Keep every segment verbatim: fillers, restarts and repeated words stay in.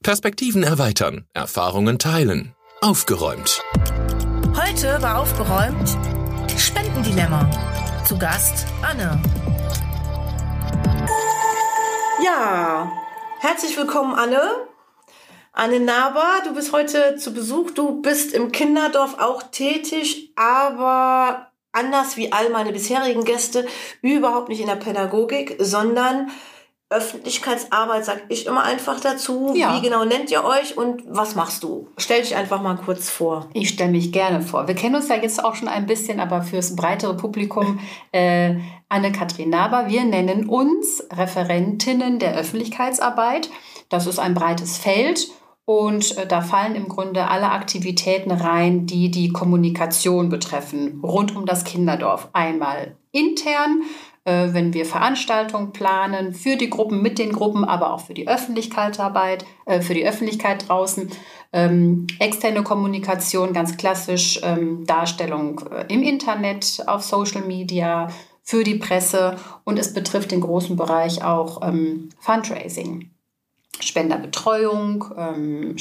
Perspektiven erweitern, Erfahrungen teilen. Aufgeräumt. Heute war aufgeräumt Spendendilemma. Zu Gast Anne. Ja, herzlich willkommen Anne. Anne Naber, du bist heute zu Besuch. Du bist im Kinderdorf auch tätig, aber anders wie all meine bisherigen Gäste überhaupt nicht in der Pädagogik, sondern Öffentlichkeitsarbeit, sag ich immer einfach dazu. Ja. Wie genau nennt ihr euch und was machst du? Stell dich einfach mal kurz vor. Ich stelle mich gerne vor. Wir kennen uns ja jetzt auch schon ein bisschen, aber fürs breitere Publikum äh, Anne-Kathrin Naber. Wir nennen uns Referentinnen der Öffentlichkeitsarbeit. Das ist ein breites Feld und äh, da fallen im Grunde alle Aktivitäten rein, die die Kommunikation betreffen, rund um das Kinderdorf. Einmal intern, wenn wir Veranstaltungen planen, für die Gruppen, mit den Gruppen, aber auch für die Öffentlichkeitsarbeit, äh, für die Öffentlichkeit draußen. Ähm, externe Kommunikation, ganz klassisch, ähm, Darstellung äh, im Internet, auf Social Media, für die Presse und es betrifft den großen Bereich auch ähm, Fundraising. Spenderbetreuung, ähm,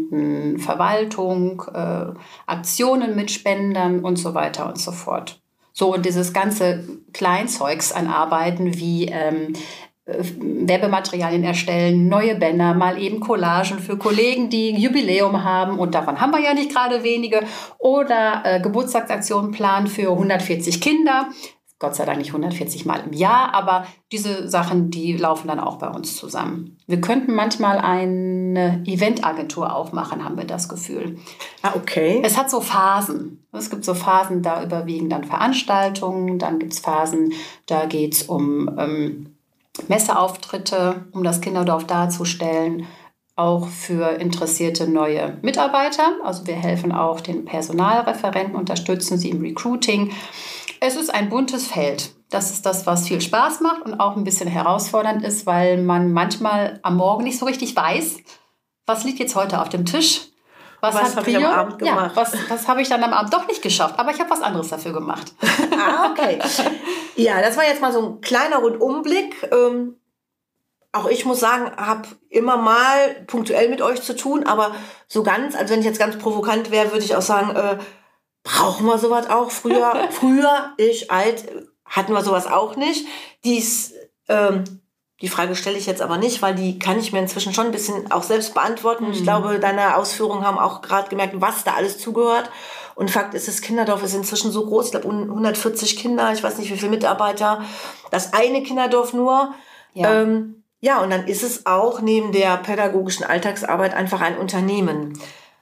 Spendenverwaltung, äh, Aktionen mit Spendern und so weiter und so fort. So, und dieses ganze Kleinzeugs an Arbeiten wie ähm, äh, Werbematerialien erstellen, neue Banner, mal eben Collagen für Kollegen, die Jubiläum haben und davon haben wir ja nicht gerade wenige, oder äh, Geburtstagsaktionen planen für hundertvierzig Kinder. Gott sei Dank nicht hundertvierzig Mal im Jahr, aber diese Sachen, die laufen dann auch bei uns zusammen. Wir könnten manchmal eine Eventagentur aufmachen, haben wir das Gefühl. Ah, okay. Es hat so Phasen. Es gibt so Phasen, da überwiegen dann Veranstaltungen, dann gibt es Phasen, da geht es um ähm, Messeauftritte, um das Kinderdorf darzustellen, auch für interessierte neue Mitarbeiter. Also wir helfen auch den Personalreferenten, unterstützen sie im Recruiting. Es ist ein buntes Feld. Das ist das, was viel Spaß macht und auch ein bisschen herausfordernd ist, weil man manchmal am Morgen nicht so richtig weiß, was liegt jetzt heute auf dem Tisch. Was, was habe ich am Abend gemacht? Ja, was was habe ich dann am Abend doch nicht geschafft, aber ich habe was anderes dafür gemacht. Ah, okay. Ja, das war jetzt mal so ein kleiner Rundumblick. Ähm, auch ich muss sagen, habe immer mal punktuell mit euch zu tun, aber so ganz, also wenn ich jetzt ganz provokant wäre, würde ich auch sagen, äh, brauchen wir sowas auch? Früher, früher, ich alt, hatten wir sowas auch nicht. Dies, ähm, die Frage stelle ich jetzt aber nicht, weil die kann ich mir inzwischen schon ein bisschen auch selbst beantworten. Mhm. Ich glaube, deine Ausführungen haben auch gerade gemerkt, was da alles zugehört. Und Fakt ist, das Kinderdorf ist inzwischen so groß, ich glaube hundertvierzig Kinder, ich weiß nicht wie viele Mitarbeiter, das eine Kinderdorf nur. Ja. Ähm, ja, und dann ist es auch neben der pädagogischen Alltagsarbeit einfach ein Unternehmen.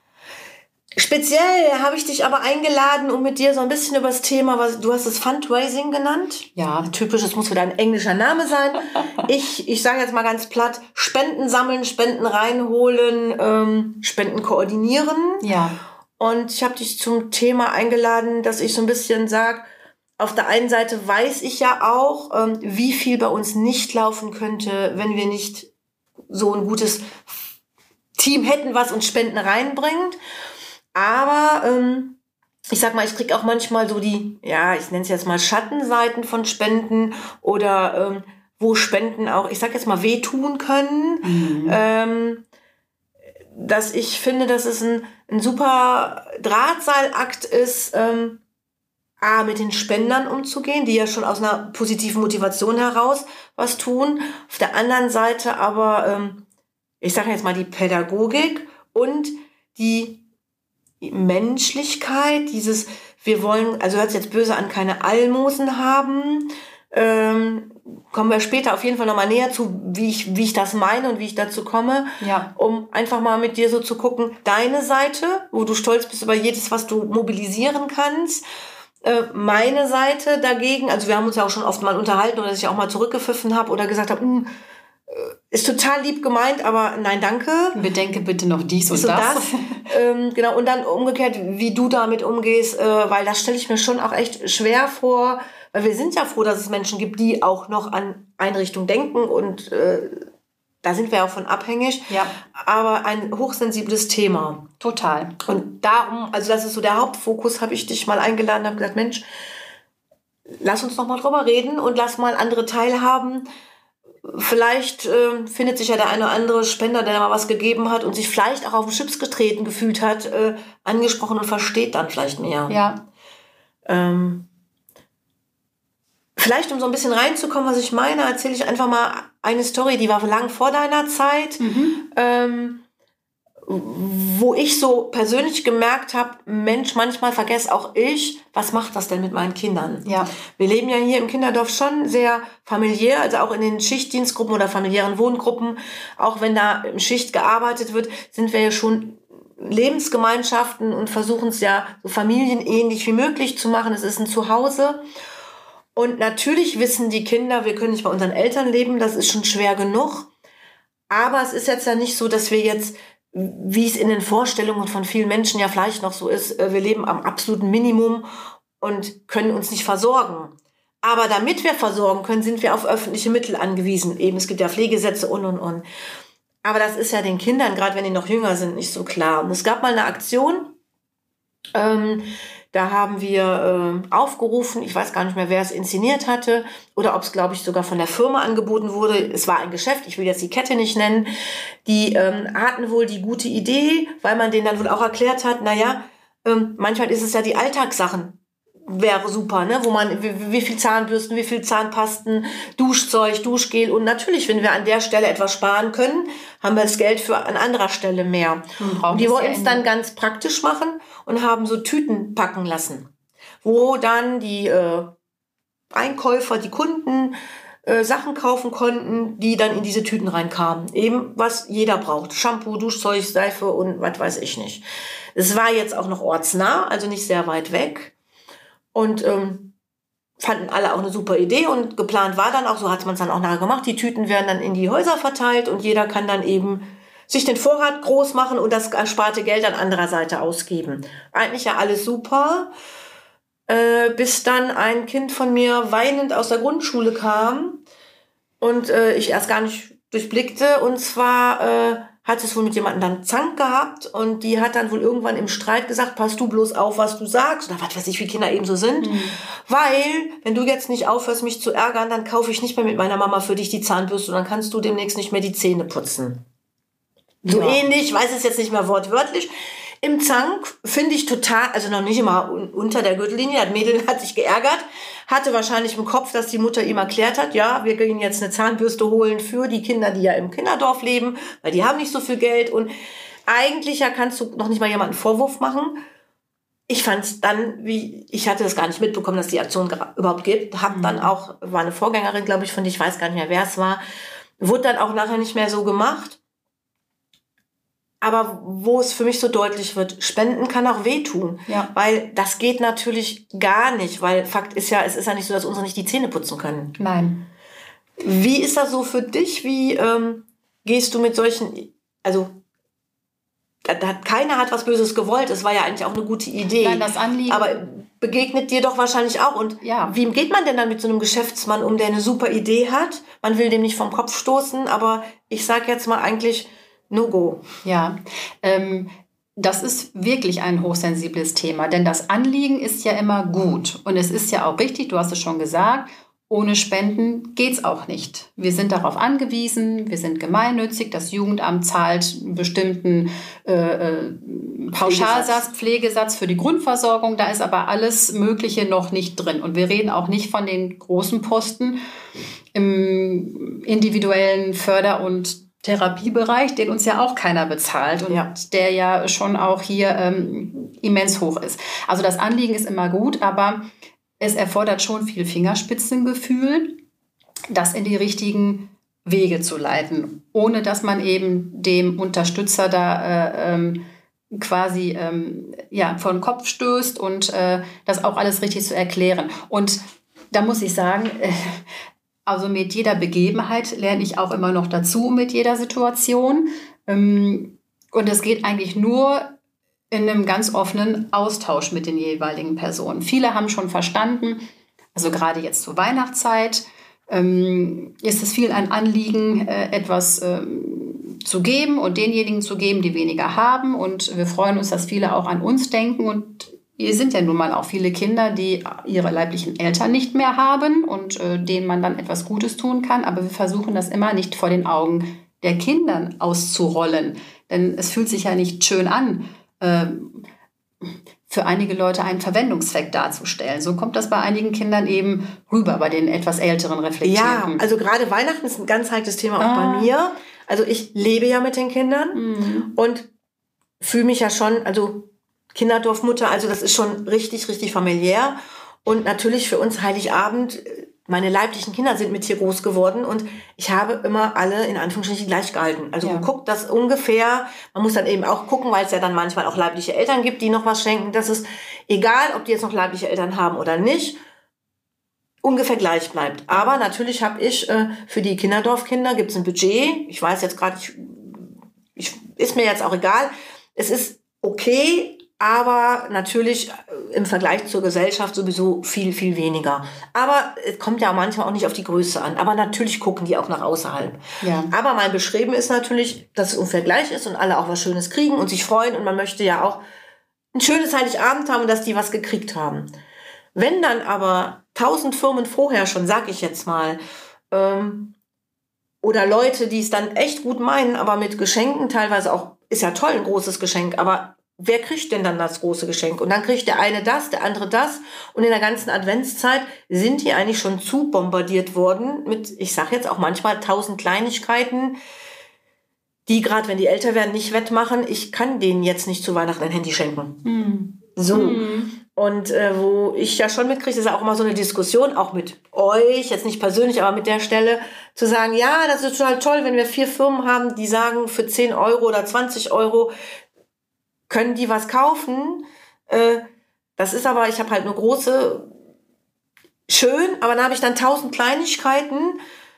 Speziell habe ich dich aber eingeladen, um mit dir so ein bisschen über das Thema, was du hast es Fundraising genannt. Ja. Typisch, es muss wieder ein englischer Name sein. Ich, ich sage jetzt mal ganz platt, Spenden sammeln, Spenden reinholen, ähm, Spenden koordinieren. Ja. Und ich habe dich zum Thema eingeladen, dass ich so ein bisschen sage, auf der einen Seite weiß ich ja auch, ähm, wie viel bei uns nicht laufen könnte, wenn wir nicht so ein gutes Team hätten, was uns Spenden reinbringt. Aber ähm, ich sag mal, ich krieg auch manchmal so die, ja, ich nenne es jetzt mal Schattenseiten von Spenden oder ähm, wo Spenden auch, ich sag jetzt mal, wehtun können. Mhm. Ähm, dass ich finde, dass es ein, ein super Drahtseilakt ist, ähm, A, mit den Spendern umzugehen, die ja schon aus einer positiven Motivation heraus was tun. Auf der anderen Seite aber, ähm, ich sage jetzt mal, die Pädagogik und die Menschlichkeit, dieses, wir wollen, also hört sich jetzt böse an, keine Almosen haben. Ähm, kommen wir später auf jeden Fall nochmal näher zu, wie ich, wie ich das meine und wie ich dazu komme, ja. Um einfach mal mit dir so zu gucken, deine Seite, wo du stolz bist über jedes, was du mobilisieren kannst, äh, meine Seite dagegen, also wir haben uns ja auch schon oft mal unterhalten oder dass ich auch mal zurückgepfiffen habe oder gesagt habe, mh, ist total lieb gemeint, aber nein, danke. Bedenke bitte noch dies und so das. das. ähm, genau, und dann umgekehrt, wie du damit umgehst, äh, weil das stelle ich mir schon auch echt schwer vor, weil wir sind ja froh, dass es Menschen gibt, die auch noch an Einrichtungen denken und äh, da sind wir ja auch von abhängig. Ja. Aber ein hochsensibles Thema. Total. Und darum, also das ist so der Hauptfokus, habe ich dich mal eingeladen, habe gesagt, Mensch, lass uns noch mal drüber reden und lass mal andere teilhaben. vielleicht äh, findet sich ja der eine oder andere Spender, der mal was gegeben hat und sich vielleicht auch auf den Chips getreten gefühlt hat, äh, angesprochen und versteht dann vielleicht mehr. Ja. Ähm, vielleicht, um so ein bisschen reinzukommen, was ich meine, erzähle ich einfach mal eine Story, die war lang vor deiner Zeit, Mhm. ähm, wo ich so persönlich gemerkt habe, Mensch, manchmal vergesse auch ich, was macht das denn mit meinen Kindern? Ja. Wir leben ja hier im Kinderdorf schon sehr familiär, also auch in den Schichtdienstgruppen oder familiären Wohngruppen, auch wenn da im Schicht gearbeitet wird, sind wir ja schon Lebensgemeinschaften und versuchen es ja so familienähnlich wie möglich zu machen. Es ist ein Zuhause. Und natürlich wissen die Kinder, wir können nicht bei unseren Eltern leben, das ist schon schwer genug. Aber es ist jetzt ja nicht so, dass wir jetzt, wie es in den Vorstellungen von vielen Menschen ja vielleicht noch so ist, wir leben am absoluten Minimum und können uns nicht versorgen. Aber damit wir versorgen können, sind wir auf öffentliche Mittel angewiesen. Eben, es gibt ja Pflegesätze und, und, und. Aber das ist ja den Kindern, gerade wenn die noch jünger sind, nicht so klar. Und es gab mal eine Aktion, ähm, da haben wir äh, aufgerufen, ich weiß gar nicht mehr, wer es inszeniert hatte oder ob es, glaube ich, sogar von der Firma angeboten wurde. Es war ein Geschäft, ich will jetzt die Kette nicht nennen. Die ähm, hatten wohl die gute Idee, weil man denen dann wohl auch erklärt hat, naja, ähm, manchmal ist es ja die Alltagssachen, wäre super, ne? Wo man, wie, wie viel Zahnbürsten, wie viel Zahnpasten, Duschzeug, Duschgel und natürlich, wenn wir an der Stelle etwas sparen können, haben wir das Geld für an anderer Stelle mehr. Und die wollten es dann ganz praktisch machen und haben so Tüten packen lassen, wo dann die äh, Einkäufer, die Kunden äh, Sachen kaufen konnten, die dann in diese Tüten reinkamen. Eben, was jeder braucht. Shampoo, Duschzeug, Seife und was weiß ich nicht. Es war jetzt auch noch ortsnah, also nicht sehr weit weg. Und ähm, fanden alle auch eine super Idee und geplant war dann auch, so hat man es dann auch nachher gemacht, die Tüten werden dann in die Häuser verteilt und jeder kann dann eben sich den Vorrat groß machen und das ersparte Geld an anderer Seite ausgeben. Eigentlich ja alles super, äh, bis dann ein Kind von mir weinend aus der Grundschule kam und äh, ich erst gar nicht durchblickte und zwar äh, hat es wohl mit jemandem dann Zank gehabt und die hat dann wohl irgendwann im Streit gesagt, pass du bloß auf, was du sagst. Oder was weiß ich, wie Kinder eben so sind. Mhm. Weil, wenn du jetzt nicht aufhörst, mich zu ärgern, dann kaufe ich nicht mehr mit meiner Mama für dich die Zahnbürste und dann kannst du demnächst nicht mehr die Zähne putzen. So ja. Ähnlich, ich weiß es jetzt nicht mehr wortwörtlich. Im Zank finde ich total, also noch nicht immer unter der Gürtellinie, das Mädel hat sich geärgert, hatte wahrscheinlich im Kopf, dass die Mutter ihm erklärt hat, ja, wir gehen jetzt eine Zahnbürste holen für die Kinder, die ja im Kinderdorf leben, weil die haben nicht so viel Geld und eigentlich ja kannst du noch nicht mal jemanden Vorwurf machen. Ich fand es dann, wie, ich hatte das gar nicht mitbekommen, dass die Aktion überhaupt gibt, hab dann auch, war eine Vorgängerin, glaube ich, von dir, ich weiß gar nicht mehr, wer es war, wurde dann auch nachher nicht mehr so gemacht. Aber wo es für mich so deutlich wird, Spenden kann auch wehtun. Ja. Weil das geht natürlich gar nicht. Weil Fakt ist ja, es ist ja nicht so, dass unsere nicht die Zähne putzen können. Nein. Wie ist das so für dich? Wie ähm, gehst du mit solchen, also da, da, keiner hat was Böses gewollt. Es war ja eigentlich auch eine gute Idee. Nein, das Anliegen. Aber begegnet dir doch wahrscheinlich auch. Und ja. Wie geht man denn dann mit so einem Geschäftsmann um, der eine super Idee hat? Man will dem nicht vom Kopf stoßen, aber ich sag jetzt mal eigentlich, no go. Ja, ähm, das ist wirklich ein hochsensibles Thema, denn das Anliegen ist ja immer gut und es ist ja auch richtig, du hast es schon gesagt, ohne Spenden geht's auch nicht. Wir sind darauf angewiesen, wir sind gemeinnützig, das Jugendamt zahlt einen bestimmten äh, äh, Pauschalsatz, Pflegesatz für die Grundversorgung, da ist aber alles Mögliche noch nicht drin und wir reden auch nicht von den großen Posten im individuellen Förder- und Therapiebereich, den uns ja auch keiner bezahlt und ja. der ja schon auch hier ähm, immens hoch ist. Also das Anliegen ist immer gut, aber es erfordert schon viel Fingerspitzengefühl, das in die richtigen Wege zu leiten, ohne dass man eben dem Unterstützer da äh, ähm, quasi ähm, ja, vor den Kopf stößt und äh, das auch alles richtig zu erklären. Und da muss ich sagen, äh, also mit jeder Begebenheit lerne ich auch immer noch dazu, mit jeder Situation. Und es geht eigentlich nur in einem ganz offenen Austausch mit den jeweiligen Personen. Viele haben schon verstanden, also gerade jetzt zur Weihnachtszeit ist es viel ein Anliegen, etwas zu geben und denjenigen zu geben, die weniger haben. Und wir freuen uns, dass viele auch an uns denken und es sind ja nun mal auch viele Kinder, die ihre leiblichen Eltern nicht mehr haben und äh, denen man dann etwas Gutes tun kann. Aber wir versuchen das immer nicht vor den Augen der Kindern auszurollen. Denn es fühlt sich ja nicht schön an, äh, für einige Leute einen Verwendungszweck darzustellen. So kommt das bei einigen Kindern eben rüber, bei den etwas älteren Reflektierten. Ja, also gerade Weihnachten ist ein ganz heikles Thema auch Ah. bei mir. Also ich lebe ja mit den Kindern Mhm. und fühle mich ja schon, also Kinderdorfmutter, also das ist schon richtig, richtig familiär. Und natürlich für uns Heiligabend, meine leiblichen Kinder sind mit hier groß geworden und ich habe immer alle in Anführungsstrichen gleich gehalten. Also Ja. geguckt, dass ungefähr, man muss dann eben auch gucken, weil es ja dann manchmal auch leibliche Eltern gibt, die noch was schenken, dass es, egal ob die jetzt noch leibliche Eltern haben oder nicht, ungefähr gleich bleibt. Aber natürlich habe ich äh, für die Kinderdorfkinder gibt es ein Budget. Ich weiß jetzt gerade, ich, ich, ist mir jetzt auch egal. Es ist okay, aber natürlich äh, im Vergleich zur Gesellschaft sowieso viel, viel weniger. Aber es kommt ja manchmal auch nicht auf die Größe an. Aber natürlich gucken die auch nach außerhalb. Ja. Aber mein Bestreben ist natürlich, dass es ungefähr gleich ist und alle auch was Schönes kriegen und sich freuen. Und man möchte ja auch ein schönes Heiligabend haben und dass die was gekriegt haben. Wenn dann aber tausend Firmen vorher schon, sag ich jetzt mal, ähm, oder Leute, die es dann echt gut meinen, aber mit Geschenken teilweise auch, ist ja toll, ein großes Geschenk, aber wer kriegt denn dann das große Geschenk? Und dann kriegt der eine das, der andere das. Und in der ganzen Adventszeit sind die eigentlich schon zu bombardiert worden mit, ich sag jetzt auch manchmal tausend Kleinigkeiten, die gerade, wenn die älter werden, nicht wettmachen. Ich kann denen jetzt nicht zu Weihnachten ein Handy schenken. Mhm. So. Mhm. Und äh, wo ich ja schon mitkriege, ist ja auch immer so eine Diskussion, auch mit euch, jetzt nicht persönlich, aber mit der Stelle, zu sagen, ja, das ist total toll, wenn wir vier Firmen haben, die sagen, für zehn Euro oder zwanzig Euro können die was kaufen. Äh, das ist aber, ich habe halt eine große, schön, aber dann habe ich dann tausend Kleinigkeiten.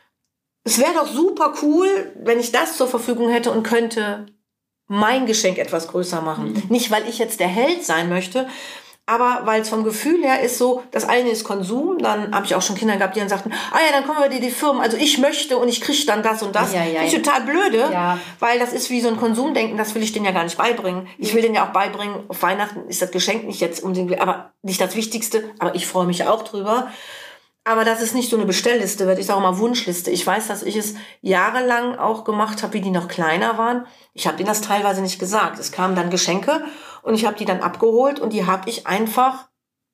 Es wäre doch super cool, wenn ich das zur Verfügung hätte und könnte mein Geschenk etwas größer machen. Mhm. Nicht, weil ich jetzt der Held sein möchte, aber weil es vom Gefühl her ist so, das eine ist Konsum, dann habe ich auch schon Kinder gehabt, die dann sagten, ah ja, dann kommen wir dir die Firmen, also ich möchte und ich kriege dann das und das. Ja, ja, das ist ja. total blöde, Ja. weil das ist wie so ein Konsumdenken, das will ich denen ja gar nicht beibringen. Ich will denen ja auch beibringen, auf Weihnachten ist das Geschenk nicht jetzt unbedingt, aber nicht das Wichtigste, aber ich freue mich auch drüber. Aber dass es nicht so eine Bestellliste wird, ich sage mal Wunschliste. Ich weiß, dass ich es jahrelang auch gemacht habe, wie die noch kleiner waren. Ich habe denen das teilweise nicht gesagt. Es kamen dann Geschenke und ich habe die dann abgeholt und die habe ich einfach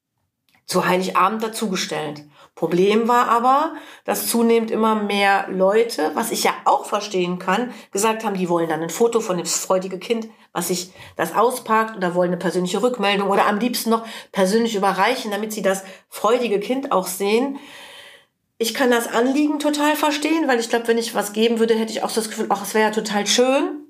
zu Heiligabend dazugestellt. Problem war aber, dass zunehmend immer mehr Leute, was ich ja auch verstehen kann, gesagt haben, die wollen dann ein Foto von dem freudigen Kind, was sich das auspackt oder wollen eine persönliche Rückmeldung oder am liebsten noch persönlich überreichen, damit sie das freudige Kind auch sehen. Ich kann das Anliegen total verstehen, weil ich glaube, wenn ich was geben würde, hätte ich auch das Gefühl, ach, es wäre ja total schön,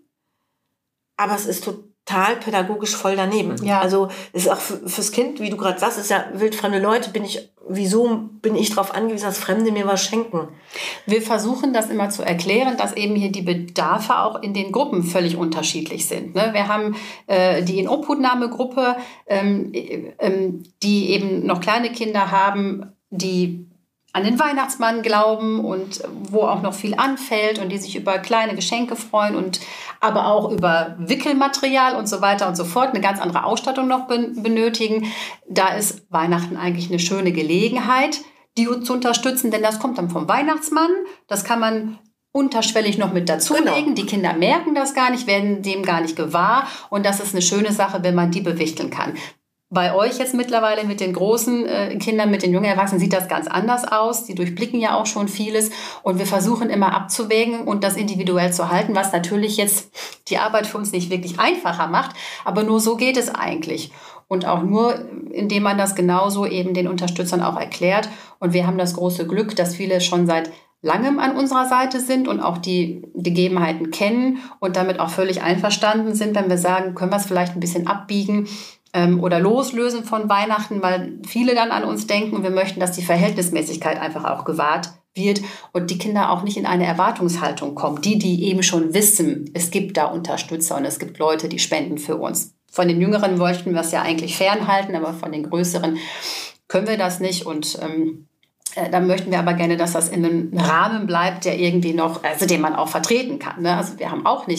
aber es ist total pädagogisch voll daneben. Ja. Also es ist auch für, fürs Kind, wie du gerade sagst, ist ja wildfremde Leute, bin ich, wieso bin ich darauf angewiesen, dass Fremde mir was schenken? Wir versuchen das immer zu erklären, dass eben hier die Bedarfe auch in den Gruppen völlig unterschiedlich sind. Ne? Wir haben äh, die Inobhutnahmegruppe, ähm, ähm, die eben noch kleine Kinder haben, die an den Weihnachtsmann glauben und wo auch noch viel anfällt und die sich über kleine Geschenke freuen und aber auch über Wickelmaterial und so weiter und so fort, eine ganz andere Ausstattung noch ben- benötigen. Da ist Weihnachten eigentlich eine schöne Gelegenheit, die uns zu unterstützen, denn das kommt dann vom Weihnachtsmann. Das kann man unterschwellig noch mit dazulegen. Genau. Die Kinder merken das gar nicht, werden dem gar nicht gewahr und das ist eine schöne Sache, wenn man die bewichteln kann. Bei euch jetzt mittlerweile mit den großen äh, Kindern, mit den jungen Erwachsenen sieht das ganz anders aus. Die durchblicken ja auch schon vieles und wir versuchen immer abzuwägen und das individuell zu halten, was natürlich jetzt die Arbeit für uns nicht wirklich einfacher macht, aber nur so geht es eigentlich. Und auch nur, indem man das genauso eben den Unterstützern auch erklärt. Und wir haben das große Glück, dass viele schon seit langem an unserer Seite sind und auch die Gegebenheiten kennen und damit auch völlig einverstanden sind, wenn wir sagen, können wir es vielleicht ein bisschen abbiegen ähm, oder loslösen von Weihnachten, weil viele dann an uns denken und wir möchten, dass die Verhältnismäßigkeit einfach auch gewahrt wird und die Kinder auch nicht in eine Erwartungshaltung kommen. Die, die eben schon wissen, es gibt da Unterstützer und es gibt Leute, die spenden für uns. Von den Jüngeren wollten wir es ja eigentlich fernhalten, aber von den Größeren können wir das nicht und ähm, dann möchten wir aber gerne, dass das in einem Rahmen bleibt, der irgendwie noch, also den man auch vertreten kann. Ne? Also wir haben auch nicht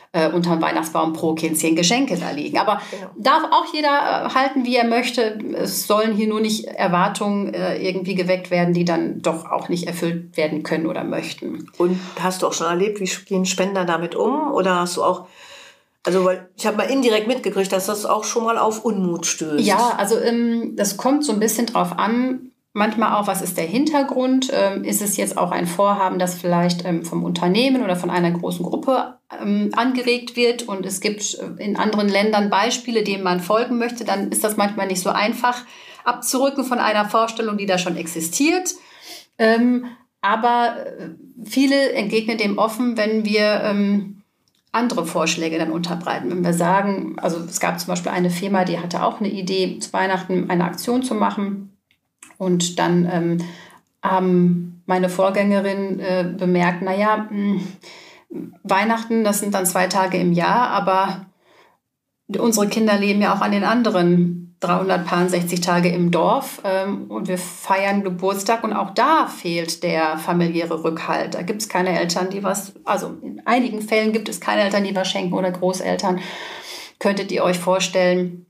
äh, unterm Weihnachtsbaum pro Kind zehn Geschenke da liegen. Aber genau. Darf auch jeder äh, halten, wie er möchte. Es sollen hier nur nicht Erwartungen äh, irgendwie geweckt werden, die dann doch auch nicht erfüllt werden können oder möchten. Und hast du auch schon erlebt, wie gehen Spender damit um? Oder hast du auch... Also, weil ich habe mal indirekt mitgekriegt, dass das auch schon mal auf Unmut stößt. Ja, also ähm, das kommt so ein bisschen drauf an. Manchmal auch, was ist der Hintergrund? Ähm, ist es jetzt auch ein Vorhaben, das vielleicht ähm, vom Unternehmen oder von einer großen Gruppe ähm, angeregt wird? Und es gibt in anderen Ländern Beispiele, denen man folgen möchte. Dann ist das manchmal nicht so einfach abzurücken von einer Vorstellung, die da schon existiert. Ähm, aber viele entgegnen dem offen, wenn wir... Ähm, andere Vorschläge dann unterbreiten. Wenn wir sagen, also es gab zum Beispiel eine Firma, die hatte auch eine Idee, zu Weihnachten eine Aktion zu machen. Und dann ähm, haben meine Vorgängerin äh, bemerkt, naja, mh, Weihnachten, das sind dann zwei Tage im Jahr, aber unsere Kinder leben ja auch an den anderen dreihundertsechzig Tage im Dorf ähm, und wir feiern Geburtstag und auch da fehlt der familiäre Rückhalt. Da gibt es keine Eltern, die was, also in einigen Fällen gibt es keine Eltern, die was schenken oder Großeltern. Könntet ihr euch vorstellen,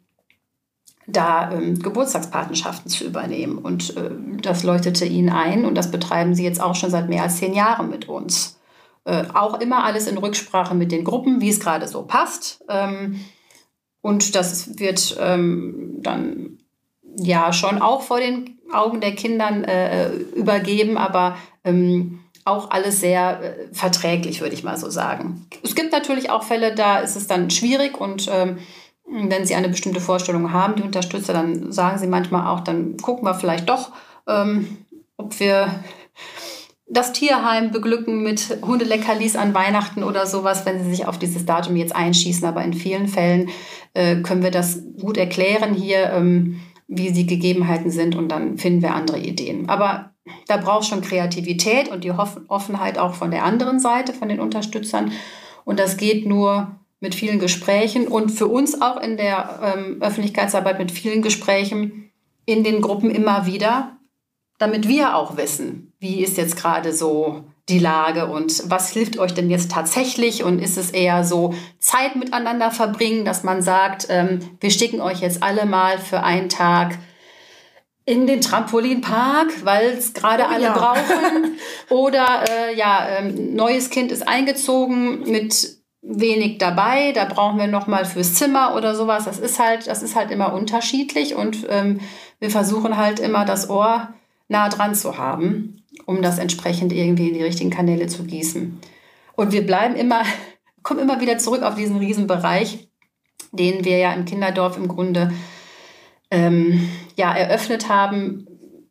da ähm, Geburtstagspatenschaften zu übernehmen? Und äh, das leuchtete ihnen ein und das betreiben sie jetzt auch schon seit mehr als zehn Jahren mit uns. Äh, auch immer alles in Rücksprache mit den Gruppen, wie es gerade so passt. Ähm, Und das wird ähm, dann ja schon auch vor den Augen der Kindern äh, übergeben, aber ähm, auch alles sehr äh, verträglich, würde ich mal so sagen. Es gibt natürlich auch Fälle, da ist es dann schwierig und ähm, wenn sie eine bestimmte Vorstellung haben, die Unterstützer, dann sagen sie manchmal auch, dann gucken wir vielleicht doch, ähm, ob wir das Tierheim beglücken mit Hundeleckerlis an Weihnachten oder sowas, wenn sie sich auf dieses Datum jetzt einschießen. Aber in vielen Fällen äh, können wir das gut erklären hier, ähm, wie die Gegebenheiten sind und dann finden wir andere Ideen. Aber da braucht schon Kreativität und die Hoff- Offenheit auch von der anderen Seite, von den Unterstützern. Und das geht nur mit vielen Gesprächen und für uns auch in der ähm, Öffentlichkeitsarbeit mit vielen Gesprächen in den Gruppen immer wieder, damit wir auch wissen, wie ist jetzt gerade so die Lage und was hilft euch denn jetzt tatsächlich und ist es eher so Zeit miteinander verbringen, dass man sagt, ähm, wir schicken euch jetzt alle mal für einen Tag in den Trampolinpark, weil es gerade oh, alle ja. brauchen oder äh, ja, ähm, neues Kind ist eingezogen mit wenig dabei, da brauchen wir noch mal fürs Zimmer oder sowas. Das ist halt, das ist halt immer unterschiedlich und ähm, wir versuchen halt immer das Ohr nah dran zu haben, um das entsprechend irgendwie in die richtigen Kanäle zu gießen. Und wir bleiben immer, kommen immer wieder zurück auf diesen Riesenbereich, den wir ja im Kinderdorf im Grunde ähm, ja, eröffnet haben,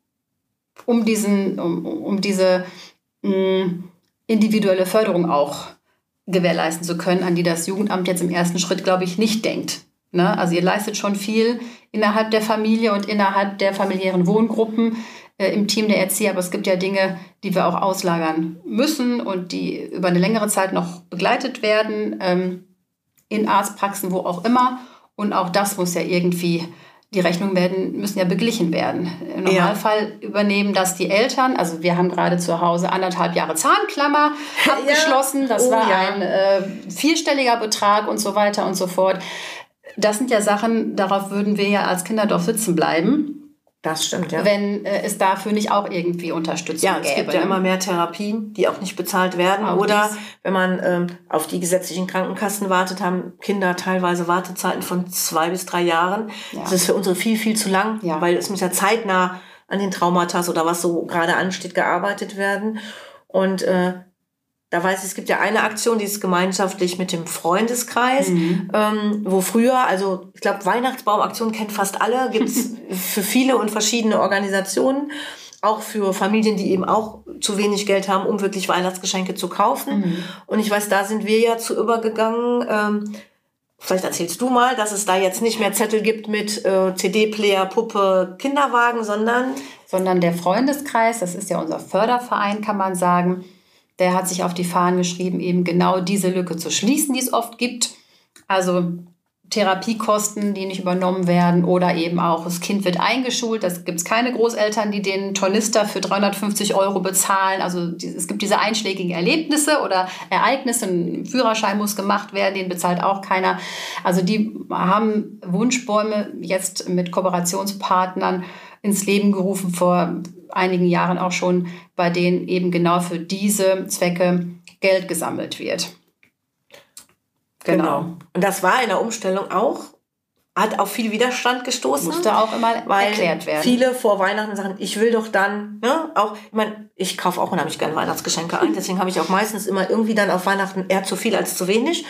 um, diesen, um, um diese mh, individuelle Förderung auch gewährleisten zu können, an die das Jugendamt jetzt im ersten Schritt, glaube ich, nicht denkt. Ne? Also ihr leistet schon viel innerhalb der Familie und innerhalb der familiären Wohngruppen, im Team der Erzieher, aber es gibt ja Dinge, die wir auch auslagern müssen und die über eine längere Zeit noch begleitet werden, ähm, in Arztpraxen, wo auch immer. Und auch das muss ja irgendwie, die Rechnungen werden, müssen ja beglichen werden. Im Normalfall ja. übernehmen das die Eltern. Also wir haben gerade zu Hause anderthalb Jahre Zahnklammer abgeschlossen. Das oh, war ja. ein äh, vierstelliger Betrag und so weiter und so fort. Das sind ja Sachen, darauf würden wir ja als Kinderdorf sitzen bleiben. Das stimmt, ja. Wenn äh, es dafür nicht auch irgendwie Unterstützung ja, es gäbe. gibt ja ne? immer mehr Therapien, die auch nicht bezahlt werden. Auch Oder dies. wenn man ähm, auf die gesetzlichen Krankenkassen wartet, haben Kinder teilweise Wartezeiten von zwei bis drei Jahren. Ja. Das ist für unsere viel, viel zu lang, ja. weil es muss ja zeitnah an den Traumata oder was so gerade ansteht, gearbeitet werden. Und äh, da weiß ich, es gibt ja eine Aktion, die ist gemeinschaftlich mit dem Freundeskreis, mhm. ähm, wo früher, also ich glaube, Weihnachtsbaumaktion kennt fast alle, gibt es für viele und verschiedene Organisationen, auch für Familien, die eben auch zu wenig Geld haben, um wirklich Weihnachtsgeschenke zu kaufen. Mhm. Und ich weiß, da sind wir ja zu übergegangen, ähm, vielleicht erzählst du mal, dass es da jetzt nicht mehr Zettel gibt mit äh, C D-Player, Puppe, Kinderwagen, sondern... Sondern der Freundeskreis, das ist ja unser Förderverein, kann man sagen, der hat sich auf die Fahnen geschrieben, eben genau diese Lücke zu schließen, die es oft gibt. Also Therapiekosten, die nicht übernommen werden, oder eben auch, das Kind wird eingeschult. Das gibt es keine Großeltern, die den Tornister für dreihundertfünfzig Euro bezahlen. Also die, es gibt diese einschlägigen Erlebnisse oder Ereignisse. Ein Führerschein muss gemacht werden, den bezahlt auch keiner. Also die haben Wunschbäume jetzt mit Kooperationspartnern ins Leben gerufen, vor einigen Jahren auch schon, bei denen eben genau für diese Zwecke Geld gesammelt wird. Genau. genau. Und das war in der Umstellung auch, hat auf viel Widerstand gestoßen. Musste auch immer weil erklärt werden. Viele vor Weihnachten sagen, ich will doch dann, ne, auch, ich meine, ich kaufe auch unheimlich gerne Weihnachtsgeschenke ein, deswegen habe ich auch meistens immer irgendwie dann auf Weihnachten eher zu viel als zu wenig.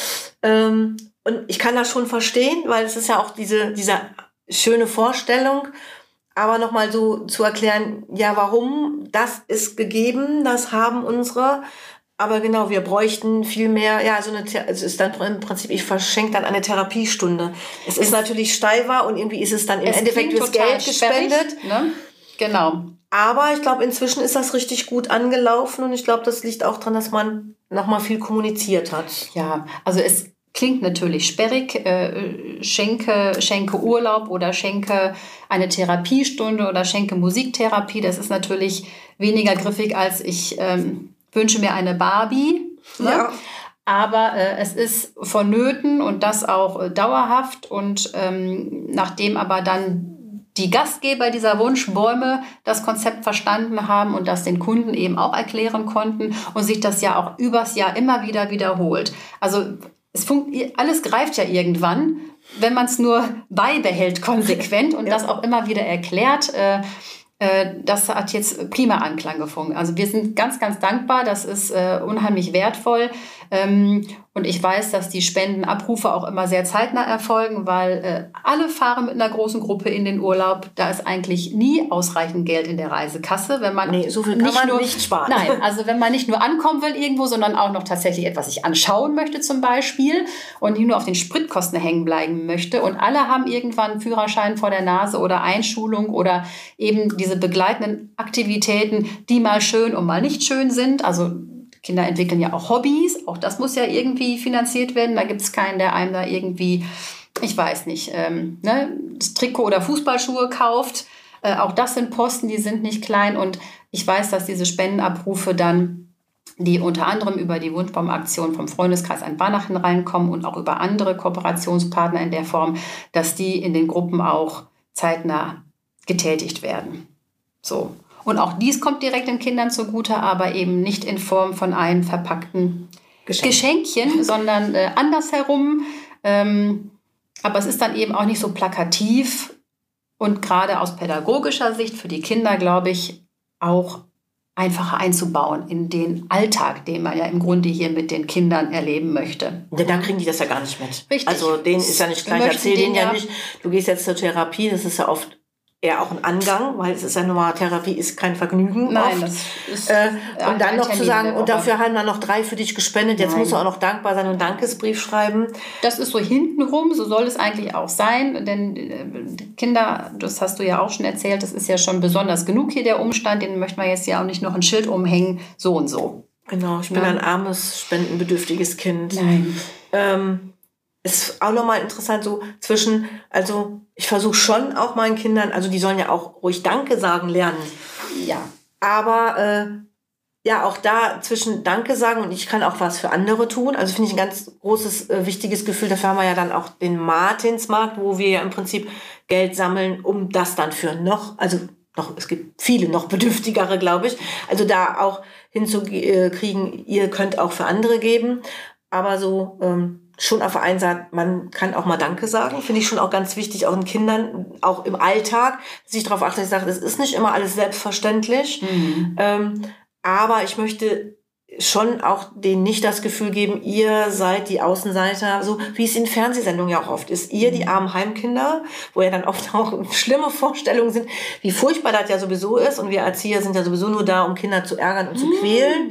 Ähm, und ich kann das schon verstehen, weil es ist ja auch diese, diese schöne Vorstellung, aber nochmal so zu erklären, ja, warum, das ist gegeben, das haben unsere. Aber genau, wir bräuchten viel mehr, ja, so eine, es ist dann im Prinzip, ich verschenke dann eine Therapiestunde. Es ist natürlich steifer und irgendwie ist es dann im es Endeffekt fürs Geld gespendet. Ne? Genau. Aber ich glaube, inzwischen ist das richtig gut angelaufen und ich glaube, das liegt auch daran, dass man nochmal viel kommuniziert hat. Ja, also es klingt natürlich sperrig, äh, schenke, schenke Urlaub oder schenke eine Therapiestunde oder schenke Musiktherapie. Das ist natürlich weniger griffig als ich ähm, wünsche mir eine Barbie. Ne? Ja. Aber äh, es ist vonnöten und das auch äh, dauerhaft. Und ähm, nachdem aber dann die Gastgeber dieser Wunschbäume das Konzept verstanden haben und das den Kunden eben auch erklären konnten und sich das ja auch übers Jahr immer wieder wiederholt. Also es funkt, alles greift ja irgendwann, wenn man es nur beibehält konsequent und ja. das auch immer wieder erklärt. Äh, äh, das hat jetzt prima Anklang gefunden. Also wir sind ganz, ganz dankbar. Das ist äh, unheimlich wertvoll. Ähm, und ich weiß, dass die Spendenabrufe auch immer sehr zeitnah erfolgen, weil äh, alle fahren mit einer großen Gruppe in den Urlaub. Da ist eigentlich nie ausreichend Geld in der Reisekasse, wenn man nee, so viel kann nicht man nur nicht sparen. Nein, also wenn man nicht nur ankommen will irgendwo, sondern auch noch tatsächlich etwas sich anschauen möchte zum Beispiel und nicht nur auf den Spritkosten hängen bleiben möchte. Und alle haben irgendwann einen Führerschein vor der Nase oder Einschulung oder eben diese begleitenden Aktivitäten, die mal schön und mal nicht schön sind. Also Kinder entwickeln ja auch Hobbys, auch das muss ja irgendwie finanziert werden. Da gibt es keinen, der einem da irgendwie, ich weiß nicht, ähm, ne, das Trikot oder Fußballschuhe kauft. Äh, auch das sind Posten, die sind nicht klein. Und ich weiß, dass diese Spendenabrufe dann, die unter anderem über die Wunschbaumaktion vom Freundeskreis an Weihnachten reinkommen und auch über andere Kooperationspartner in der Form, dass die in den Gruppen auch zeitnah getätigt werden. So. Und auch dies kommt direkt den Kindern zugute, aber eben nicht in Form von einem verpackten Geschenk. Geschenkchen, sondern äh, andersherum. Ähm, aber es ist dann eben auch nicht so plakativ und gerade aus pädagogischer Sicht für die Kinder, glaube ich, auch einfacher einzubauen in den Alltag, den man ja im Grunde hier mit den Kindern erleben möchte. Ja, dann kriegen die das ja gar nicht mit. Richtig. Also denen ist ja nicht gleich, erzähl denen ja nicht, du gehst jetzt zur Therapie, das ist ja oft eher auch ein Angang, weil es ist ja nun mal, Therapie ist kein Vergnügen. Nein, oft. das ist äh, Und dann noch zu sagen, Termin, und dafür haben wir noch drei für dich gespendet, jetzt Nein. musst du auch noch dankbar sein und einen Dankesbrief schreiben. Das ist so hintenrum, so soll es eigentlich auch sein, denn äh, Kinder, das hast du ja auch schon erzählt, das ist ja schon besonders genug hier der Umstand, den möchten wir jetzt ja auch nicht noch ein Schild umhängen, so und so. Genau, ich bin ja. ein armes, spendenbedürftiges Kind. Nein. Ähm, ist auch nochmal interessant, so zwischen, also ich versuche schon auch meinen Kindern, also die sollen ja auch ruhig Danke sagen lernen. Ja. Aber äh, ja, auch da zwischen Danke sagen und ich kann auch was für andere tun. Also finde ich ein ganz großes, äh, wichtiges Gefühl. Dafür haben wir ja dann auch den Martinsmarkt, wo wir ja im Prinzip Geld sammeln, um das dann für noch, also noch, es gibt viele noch bedürftigere, glaube ich. Also da auch hinzukriegen, ihr könnt auch für andere geben. Aber so ähm, schon auf der einen Seite, man kann auch mal Danke sagen, finde ich schon auch ganz wichtig, auch den Kindern, auch im Alltag, dass ich darauf achte, dass ich sage, es ist nicht immer alles selbstverständlich, mhm. ähm, aber ich möchte schon auch denen nicht das Gefühl geben, ihr seid die Außenseiter, so wie es in Fernsehsendungen ja auch oft ist, ihr die armen Heimkinder, wo ja dann oft auch schlimme Vorstellungen sind, wie furchtbar das ja sowieso ist und wir Erzieher sind ja sowieso nur da, um Kinder zu ärgern und zu quälen.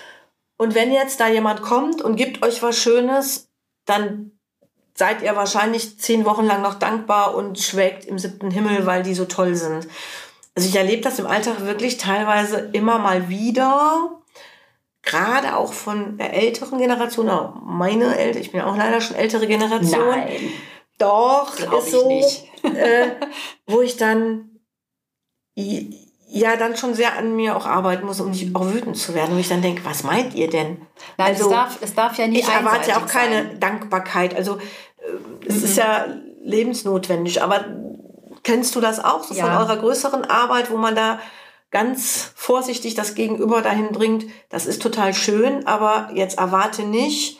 Und wenn jetzt da jemand kommt und gibt euch was Schönes, dann seid ihr wahrscheinlich zehn Wochen lang noch dankbar und schwelgt im siebten Himmel, weil die so toll sind. Also ich erlebe das im Alltag wirklich teilweise immer mal wieder, gerade auch von der älteren Generation, auch meine Eltern, ich bin ja auch leider schon ältere Generation. Nein. Doch, Glaub ist so, ich nicht. äh, wo ich dann ja dann schon sehr an mir auch arbeiten muss, um nicht auch wütend zu werden, wo ich dann denke, was meint ihr denn? Nein, also, es, darf, es darf ja nie ich erwarte ja auch einseitig keine sein. Dankbarkeit, also äh, es Mhm. ist ja lebensnotwendig, aber kennst du das auch so Ja. von eurer größeren Arbeit, wo man da ganz vorsichtig das Gegenüber dahin bringt, das ist total schön, aber jetzt erwarte nicht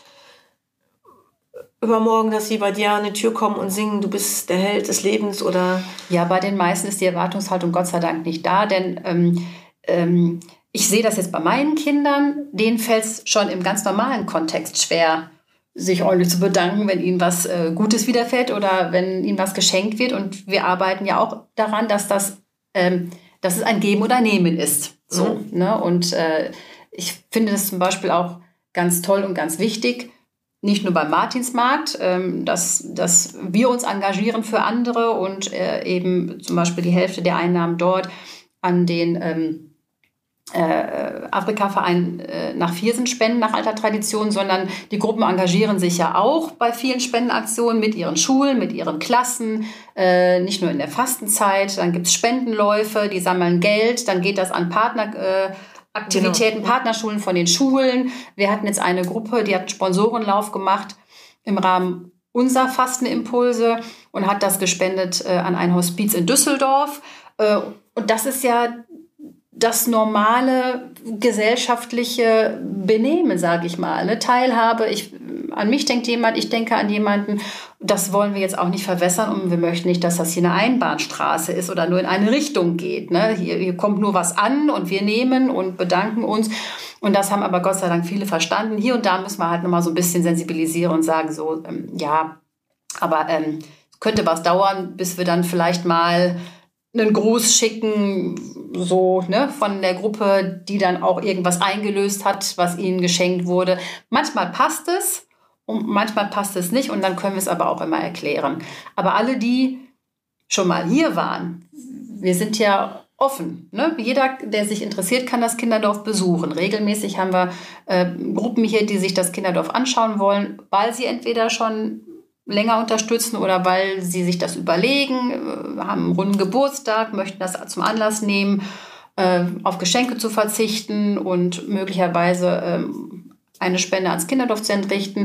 übermorgen, dass sie bei dir an die Tür kommen und singen, du bist der Held des Lebens oder... Ja, bei den meisten ist die Erwartungshaltung Gott sei Dank nicht da, denn ähm, ähm, ich sehe das jetzt bei meinen Kindern, denen fällt es schon im ganz normalen Kontext schwer, sich ordentlich zu bedanken, wenn ihnen was äh, Gutes widerfährt oder wenn ihnen was geschenkt wird. Und wir arbeiten ja auch daran, dass das ähm, dass es ein Geben oder Nehmen ist. So, Mhm. ne? Und äh, ich finde das zum Beispiel auch ganz toll und ganz wichtig, nicht nur beim Martinsmarkt, ähm, dass, dass wir uns engagieren für andere und äh, eben zum Beispiel die Hälfte der Einnahmen dort an den ähm, äh, Afrika-Verein äh, nach Viersen spenden, nach alter Tradition, sondern die Gruppen engagieren sich ja auch bei vielen Spendenaktionen mit ihren Schulen, mit ihren Klassen, äh, nicht nur in der Fastenzeit. Dann gibt es Spendenläufe, die sammeln Geld, dann geht das an Partner. Äh, Aktivitäten, Genau. Partnerschulen von den Schulen. Wir hatten jetzt eine Gruppe, die hat einen Sponsorenlauf gemacht im Rahmen unserer Fastenimpulse und hat das gespendet äh, an ein Hospiz in Düsseldorf. Äh, und das ist ja das normale gesellschaftliche Benehmen, sage ich mal. Ne? Teilhabe, ich, an mich denkt jemand, ich denke an jemanden. Das wollen wir jetzt auch nicht verwässern und wir möchten nicht, dass das hier eine Einbahnstraße ist oder nur in eine Richtung geht. Ne? Hier, hier kommt nur was an und wir nehmen und bedanken uns. Und das haben aber Gott sei Dank viele verstanden. Hier und da müssen wir halt nochmal so ein bisschen sensibilisieren und sagen so, ähm, ja, aber ähm, könnte was dauern, bis wir dann vielleicht mal einen Gruß schicken, so, ne, von der Gruppe, die dann auch irgendwas eingelöst hat, was ihnen geschenkt wurde. Manchmal passt es und manchmal passt es nicht und dann können wir es aber auch immer erklären. Aber alle, die schon mal hier waren, wir sind ja offen. Ne? Jeder, der sich interessiert, kann das Kinderdorf besuchen. Regelmäßig haben wir äh, Gruppen hier, die sich das Kinderdorf anschauen wollen, weil sie entweder schon länger unterstützen oder weil sie sich das überlegen, haben einen runden Geburtstag, möchten das zum Anlass nehmen, äh, auf Geschenke zu verzichten und möglicherweise ähm, eine Spende ans Kinderdorf zu entrichten.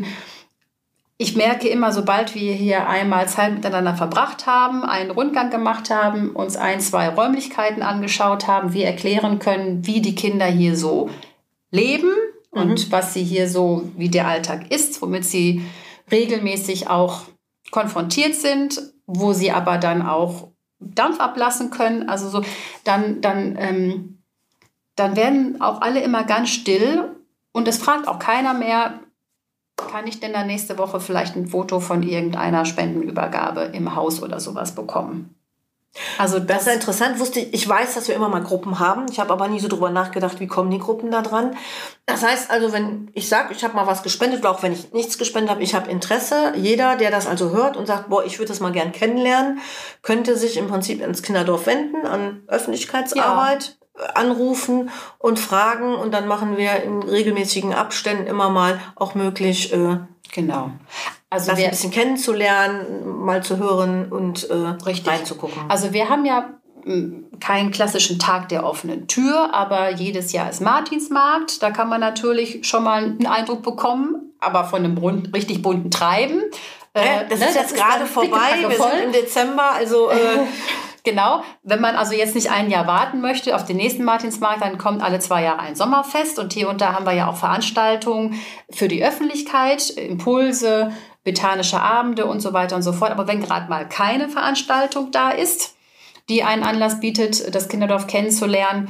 Ich merke immer, sobald wir hier einmal Zeit miteinander verbracht haben, einen Rundgang gemacht haben, uns ein, zwei Räumlichkeiten angeschaut haben, wir erklären können, wie die Kinder hier so leben mhm. und was sie hier so, wie der Alltag ist, womit sie regelmäßig auch konfrontiert sind, wo sie aber dann auch Dampf ablassen können. Also so, dann, dann, ähm, dann werden auch alle immer ganz still und es fragt auch keiner mehr, kann ich denn dann nächste Woche vielleicht ein Foto von irgendeiner Spendenübergabe im Haus oder sowas bekommen? Also das, das ist interessant, wusste ich, ich weiß, dass wir immer mal Gruppen haben. Ich habe aber nie so drüber nachgedacht, wie kommen die Gruppen da dran. Das heißt also, wenn ich sage, ich habe mal was gespendet, oder auch wenn ich nichts gespendet habe, ich habe Interesse. Jeder, der das also hört und sagt, boah, ich würde das mal gern kennenlernen, könnte sich im Prinzip ins Kinderdorf wenden, an Öffentlichkeitsarbeit, ja. anrufen und fragen. Und dann machen wir in regelmäßigen Abständen immer mal auch möglich, äh, genau. Also das wir, ein bisschen kennenzulernen, mal zu hören und äh, richtig. reinzugucken. Also wir haben ja mh, keinen klassischen Tag der offenen Tür, aber jedes Jahr ist Martinsmarkt. Da kann man natürlich schon mal einen Eindruck bekommen, aber von einem rund, richtig bunten Treiben. Äh, ja, das ne, ist jetzt das gerade vorbei, wir sind im Dezember, also... Äh, Genau, wenn man also jetzt nicht ein Jahr warten möchte auf den nächsten Martinsmarkt, dann kommt alle zwei Jahre ein Sommerfest und hier und da haben wir ja auch Veranstaltungen für die Öffentlichkeit, Impulse, botanische Abende und so weiter und so fort. Aber wenn gerade mal keine Veranstaltung da ist, die einen Anlass bietet, das Kinderdorf kennenzulernen,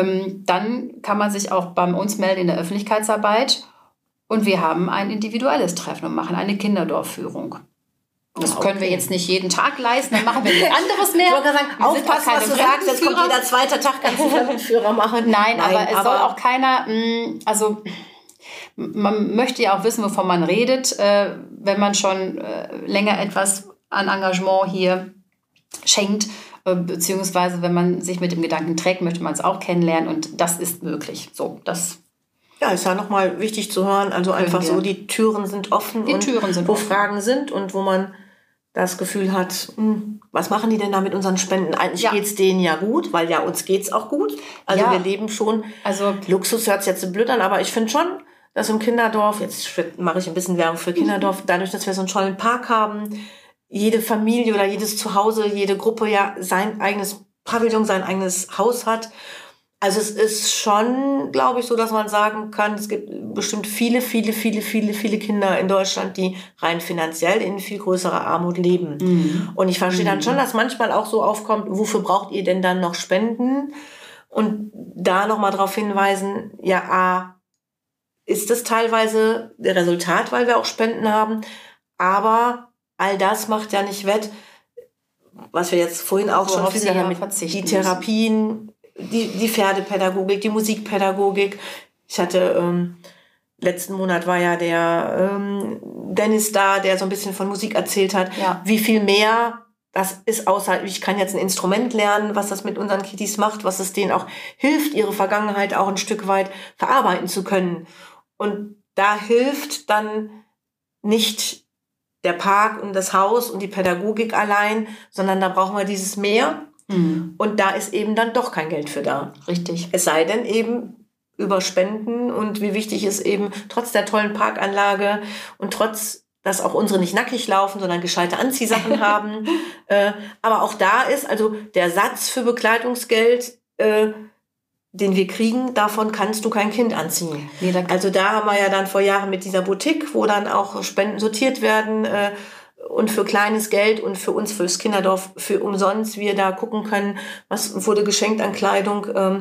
dann kann man sich auch bei uns melden in der Öffentlichkeitsarbeit und wir haben ein individuelles Treffen und machen eine Kinderdorfführung. Das können okay. wir jetzt nicht jeden Tag leisten, dann machen wir nichts anderes mehr. Ich wollte sagen, wir aufpassen, was du sagst, jetzt kommt jeder zweite Tag, kannst du Fremdenführer machen. Nein, Nein aber es aber soll auch keiner, also man möchte ja auch wissen, wovon man redet, wenn man schon länger etwas an Engagement hier schenkt, beziehungsweise wenn man sich mit dem Gedanken trägt, möchte man es auch kennenlernen und das ist möglich. So, das Ja, Ja, ist ja nochmal wichtig zu hören. Also einfach wir. so, die Türen sind offen. Die und Türen sind wo offen. Fragen sind und wo man das Gefühl hat, hm, was machen die denn da mit unseren Spenden? Eigentlich Ja. geht's denen ja gut, weil ja uns geht's auch gut. Also Ja. wir leben schon. Also Luxus hört sich jetzt so blöd an, aber ich finde schon, dass im Kinderdorf, jetzt mache ich ein bisschen Werbung für Kinderdorf, dadurch, dass wir so einen tollen Park haben, jede Familie oder jedes Zuhause, jede Gruppe ja sein eigenes Pavillon, sein eigenes Haus hat. Also es ist schon, glaube ich, so, dass man sagen kann, es gibt bestimmt viele, viele, viele, viele, viele Kinder in Deutschland, die rein finanziell in viel größerer Armut leben. Mhm. Und ich verstehe Mhm. dann schon, dass manchmal auch so aufkommt, wofür braucht ihr denn dann noch Spenden? Und da nochmal darauf hinweisen, ja, A, ist das teilweise der Resultat, weil wir auch Spenden haben, aber all das macht ja nicht wett, was wir jetzt vorhin auch Worauf schon viel sie gesagt ja haben, mit verzichten die Therapien, die, die Pferdepädagogik, die Musikpädagogik. Ich hatte, ähm, letzten Monat war ja der ähm, Dennis da, der so ein bisschen von Musik erzählt hat. Ja. Wie viel mehr das ist, außer ich kann jetzt ein Instrument lernen, was das mit unseren Kiddies macht, was es denen auch hilft, ihre Vergangenheit auch ein Stück weit verarbeiten zu können. Und da hilft dann nicht der Park und das Haus und die Pädagogik allein, sondern da brauchen wir dieses Mehr. Mhm. Und da ist eben dann doch kein Geld für da. Richtig. Es sei denn eben über Spenden und wie wichtig es eben trotz der tollen Parkanlage und trotz, dass auch unsere nicht nackig laufen, sondern gescheite Anziehsachen haben. Äh, aber auch da ist, also der Satz für Bekleidungsgeld, äh, den wir kriegen, davon kannst du kein Kind anziehen. Nee, da Also da haben wir ja dann vor Jahren mit dieser Boutique, wo dann auch Spenden sortiert werden äh, und für kleines Geld und für uns, fürs Kinderdorf, für umsonst wir da gucken können, was wurde geschenkt an Kleidung. Ähm,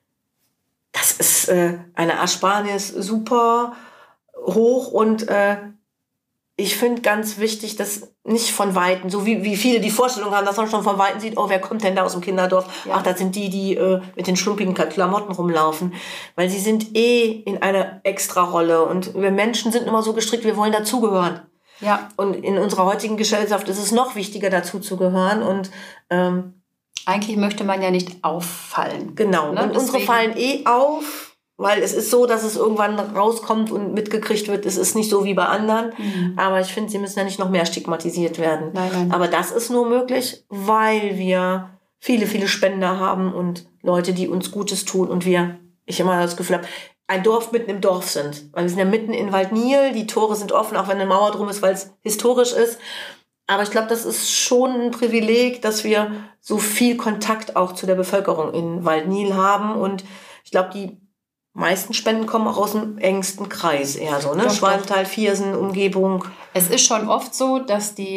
das ist äh, eine Ersparnis super hoch und äh, ich finde ganz wichtig, dass nicht von Weitem, so wie, wie viele die Vorstellung haben, dass man schon von Weitem sieht, oh, wer kommt denn da aus dem Kinderdorf? Ja. Ach, das sind die, die äh, mit den schlumpigen Klamotten rumlaufen. Weil sie sind eh in einer Extrarolle. Und wir Menschen sind immer so gestrickt, wir wollen dazugehören. ja. Und in unserer heutigen Gesellschaft ist es noch wichtiger, dazuzugehören. Und ähm, Eigentlich möchte man ja nicht auffallen. genau. Ne? Und unsere Deswegen- fallen eh auf. Weil es ist so, dass es irgendwann rauskommt und mitgekriegt wird. Es ist nicht so wie bei anderen. Mhm. Aber ich finde, sie müssen ja nicht noch mehr stigmatisiert werden. Nein, nein. Aber das ist nur möglich, weil wir viele, viele Spender haben und Leute, die uns Gutes tun. Und wir, ich immer das Gefühl habe, ein Dorf mitten im Dorf sind. Weil wir sind ja mitten in Waldnil. Die Tore sind offen, auch wenn eine Mauer drum ist, weil es historisch ist. Aber ich glaube, das ist schon ein Privileg, dass wir so viel Kontakt auch zu der Bevölkerung in Waldnil haben. Und ich glaube, die meisten Spenden kommen auch aus dem engsten Kreis eher so, ne? Doch, Schwalmtal, Viersen, Umgebung. Es ist schon oft so, dass die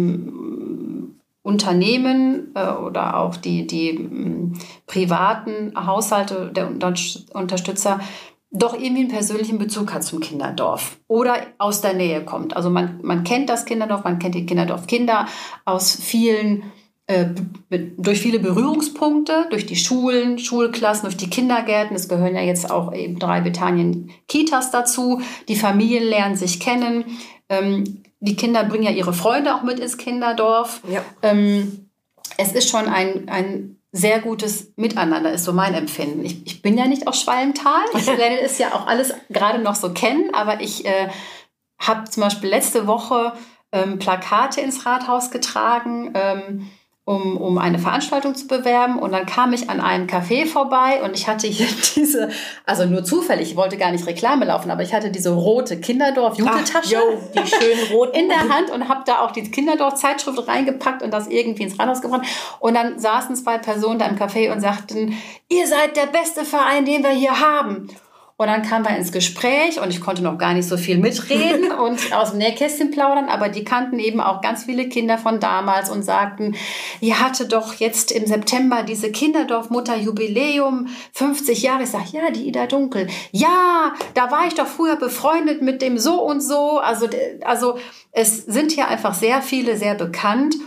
ähm, Unternehmen äh, oder auch die, die ähm, privaten Haushalte der Unter- Unterstützer doch irgendwie einen persönlichen Bezug hat zum Kinderdorf oder aus der Nähe kommt. Also man, man kennt das Kinderdorf, man kennt die Kinderdorf-Kinder aus vielen Äh, b- durch viele Berührungspunkte, durch die Schulen, Schulklassen, durch die Kindergärten. Es gehören ja jetzt auch eben drei Bethanien-Kitas dazu. Die Familien lernen sich kennen. Ähm, die Kinder bringen ja ihre Freunde auch mit ins Kinderdorf. Ja. Ähm, es ist schon ein, ein sehr gutes Miteinander, ist so mein Empfinden. Ich, ich bin ja nicht aus Schwalmtal. Ich lerne es ja auch alles gerade noch so kennen, aber ich äh, habe zum Beispiel letzte Woche ähm, Plakate ins Rathaus getragen, ähm, Um, um eine Veranstaltung zu bewerben. Und dann kam ich an einem Café vorbei und ich hatte hier diese, also nur zufällig, ich wollte gar nicht Reklame laufen, aber ich hatte diese rote Kinderdorf-Jute-Tasche die schönen roten. in der Hand und habe da auch die Kinderdorf-Zeitschrift reingepackt und das irgendwie ins Rathaus gebracht. Und dann saßen zwei Personen da im Café und sagten, ihr seid der beste Verein, den wir hier haben. Und dann kamen wir ins Gespräch und ich konnte noch gar nicht so viel mitreden und aus dem Nähkästchen plaudern, aber die kannten eben auch ganz viele Kinder von damals und sagten, ihr hatte doch jetzt im September diese Kinderdorf-Mutter-Jubiläum, fünfzig Jahre. Ich sage, ja, die Ida Dunkel. Ja, da war ich doch früher befreundet mit dem so und so. Also, also es sind hier einfach sehr viele sehr bekannt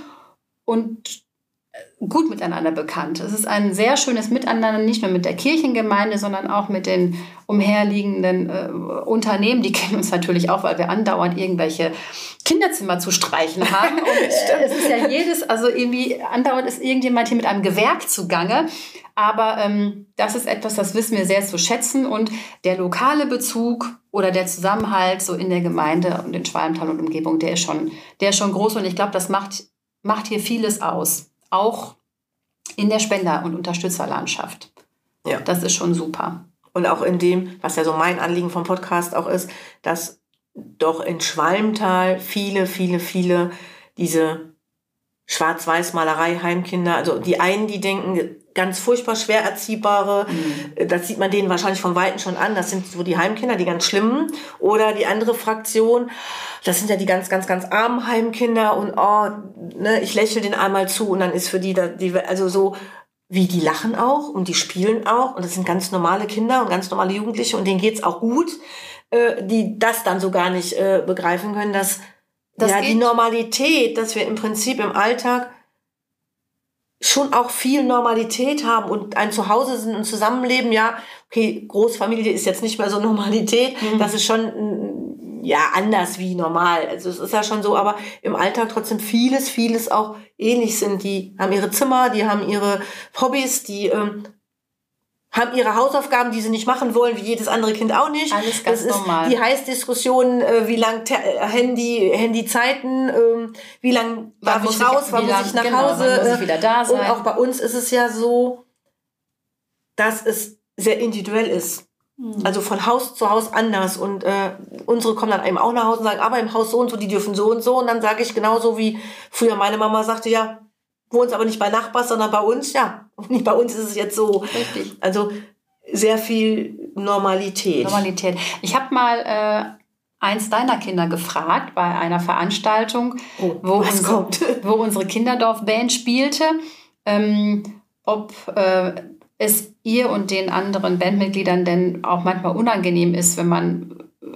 und gut miteinander bekannt. Es ist ein sehr schönes Miteinander, nicht nur mit der Kirchengemeinde, sondern auch mit den umherliegenden äh, Unternehmen. Die kennen uns natürlich auch, weil wir andauernd irgendwelche Kinderzimmer zu streichen haben. Und äh, es ist ja jedes, also irgendwie andauernd ist irgendjemand hier mit einem Gewerk zugange. Aber ähm, das ist etwas, das wissen wir sehr zu schätzen. Und der lokale Bezug oder der Zusammenhalt so in der Gemeinde und in Schwalmtal und Umgebung, der ist schon, der ist schon groß. Und ich glaube, das macht, macht hier vieles aus. Auch in der Spender- und Unterstützerlandschaft. Ja. Das ist schon super. Und auch in dem, was ja so mein Anliegen vom Podcast auch ist, dass doch in Schwalmtal viele, viele, viele diese Schwarz-Weiß-Malerei, Heimkinder, also die einen, die denken, ganz furchtbar schwer erziehbare, mhm. das sieht man denen wahrscheinlich von Weitem schon an, das sind so die Heimkinder, die ganz schlimmen. Oder die andere Fraktion, das sind ja die ganz, ganz, ganz armen Heimkinder und oh, ne, ich lächle den einmal zu und dann ist für die, die also so, wie die lachen auch und die spielen auch und das sind ganz normale Kinder und ganz normale Jugendliche und denen geht's auch gut, äh, die das dann so gar nicht äh, begreifen können, dass das ja die Normalität, dass wir im Prinzip im Alltag schon auch viel Normalität haben und ein Zuhause sind und Zusammenleben, ja, okay, Großfamilie ist jetzt nicht mehr so Normalität, mhm. das ist schon ja anders wie normal, also es ist ja schon so, aber im Alltag trotzdem vieles, vieles auch ähnlich sind, die haben ihre Zimmer, die haben ihre Hobbys, die ähm, haben ihre Hausaufgaben, die sie nicht machen wollen, wie jedes andere Kind auch nicht. Alles ganz das ist normal. Die Heißdiskussion, äh, wie lang te- Handy, Handyzeiten, äh, wie lang darf ich raus, wann muss ich nach genau, Hause. Wann muss ich wieder da sein. Und auch bei uns ist es ja so, dass es sehr individuell ist. Mhm. Also von Haus zu Haus anders. Und äh, unsere kommen dann eben auch nach Hause und sagen, aber im Haus so und so, die dürfen so und so. Und dann sage ich genauso wie früher meine Mama sagte, ja, wohnst aber nicht bei Nachbars, sondern bei uns, ja. Und nicht bei uns ist es jetzt so. Richtig. Also sehr viel Normalität. Normalität. Ich habe mal äh, eins deiner Kinder gefragt bei einer Veranstaltung, oh, wo, was unsere, kommt? wo unsere Kinderdorf-Band spielte, ähm, ob äh, es ihr und den anderen Bandmitgliedern denn auch manchmal unangenehm ist, wenn man